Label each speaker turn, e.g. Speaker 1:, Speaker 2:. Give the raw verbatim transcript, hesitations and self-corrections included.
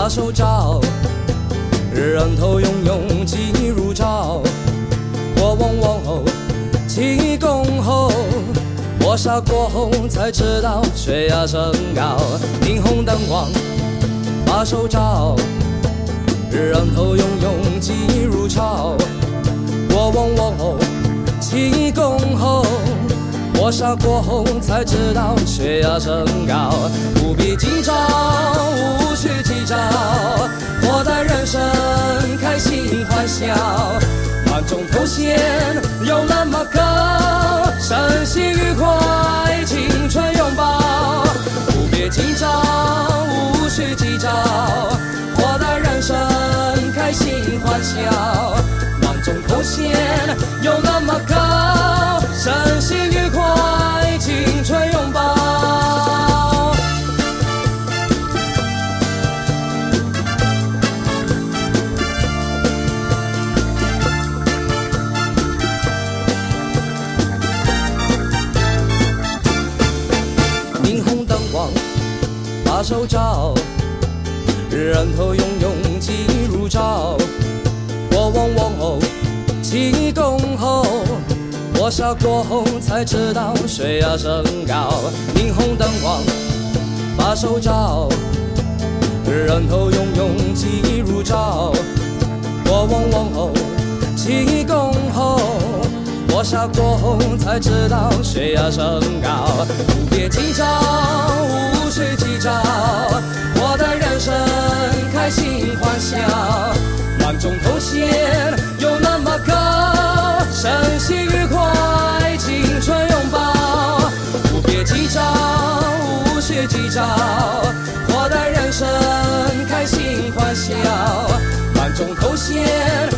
Speaker 1: 把手招，人头涌涌即如潮。过往往后几公后，磨砂过后才知道血压升高。霓虹灯光把手招，人头涌涌即如潮。过往往后几公后，磨砂过后才知道血压升高。不必紧张，无需计较，活在人生，开心欢笑。万众头衔有那么高，身心愉快，青春拥抱。不必紧张，无需计较，活在人生，开心欢笑。万众头衔有那么高，身心愉快，青春拥抱。霓虹灯光把手招，人头涌涌即如潮。过往往后几公后，磨砂过后才知道血压升高。霓虹灯光把手招，人头涌涌即如潮。过往往后几公后，磨砂过后才知道血压升高。不必紧张，无需计较，活在人生，开心欢笑。万众头衔有那么高，身心愉快，青春拥抱。不必计较，无需计较，活在人生，开心欢笑。万众头衔